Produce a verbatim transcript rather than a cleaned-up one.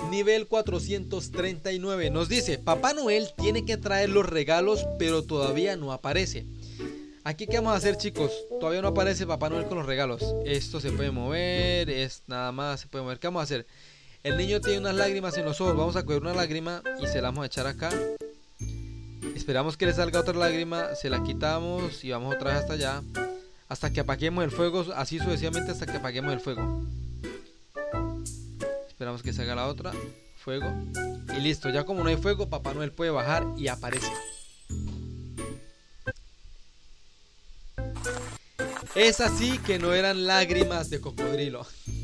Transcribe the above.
Nivel cuatrocientos treinta y nueve. Nos dice, Papá Noel tiene que traer los regalos, pero todavía no aparece. Aquí, ¿qué vamos a hacer, chicos? Todavía no aparece Papá Noel con los regalos. Esto se puede mover, es nada más, se puede mover. ¿Qué vamos a hacer? El niño tiene unas lágrimas en los ojos. Vamos a coger una lágrima y se la vamos a echar acá. Esperamos que le salga otra lágrima, se la quitamos y vamos otra vez hasta allá. Hasta que apaguemos el fuego, así sucesivamente hasta que apaguemos el fuego. Esperamos que salga la otra. Fuego. Y listo, ya como no hay fuego, Papá Noel puede bajar y aparece. Es así que no eran lágrimas de cocodrilo.